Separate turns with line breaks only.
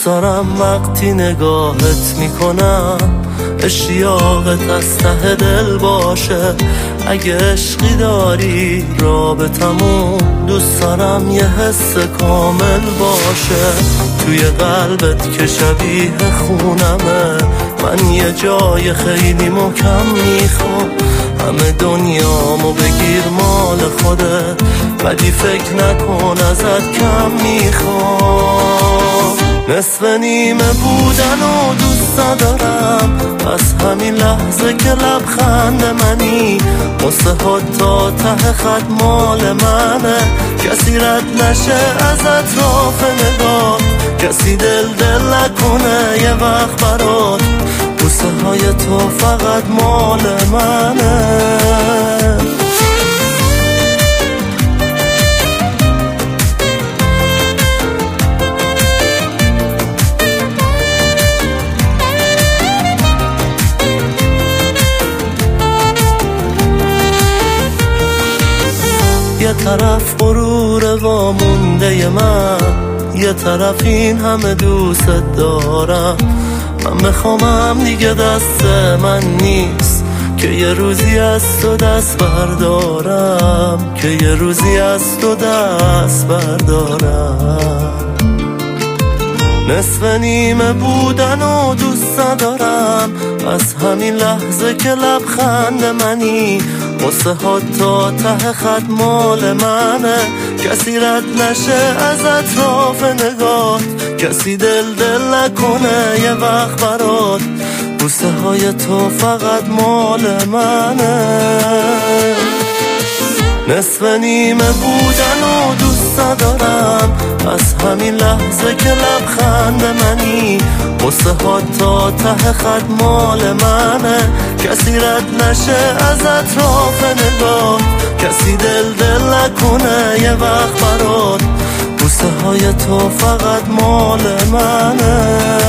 دوست دارم وقتی نگاهت میکنم اشتیاقت از ته دل باشه. اگه عشقی داری رابطمون دوست دارم یه حس کامل باشه. توی قلبت که شبیه خونمه، من یه جای خیلی محکم میخوام. همه دنیامو بگیر مال خودت، ولی فکر نکن ازت کم میخوام. نصف نیمه بودن و دوست ندارم، از همین لحظه که لبخند منی. مستحات تا ته خط مال منه، کسی رد نشه از اطراف نگاه، کسی دل نکنه یه وقت برات. بوسه های تو فقط مال منه. یه طرف غرور وامونده من، یه طرف این همه دوست دارم. من بخوامم دیگه دست من نیست که یه روزی از تو دست بردارم، که یه روزی از تو دست بردارم. نصف نیمه بودن و دوست ندارم، از همین لحظه که لبخند منی. مستحات تا ته خط مال منه، کسی رد نشه از اطراف نگات، کسی دل نکنه یه وقت برات. بوسه های تو فقط مال منه. نصف نیمه بودن و دوست ندارم، از همین لحظه که لبخند منی. مستحات تا ته خط مال منه، کسی رد نشه از اطراف نگاه، کسی دل نکنه یه وقت برات. بوسه های تو فقط مال منه.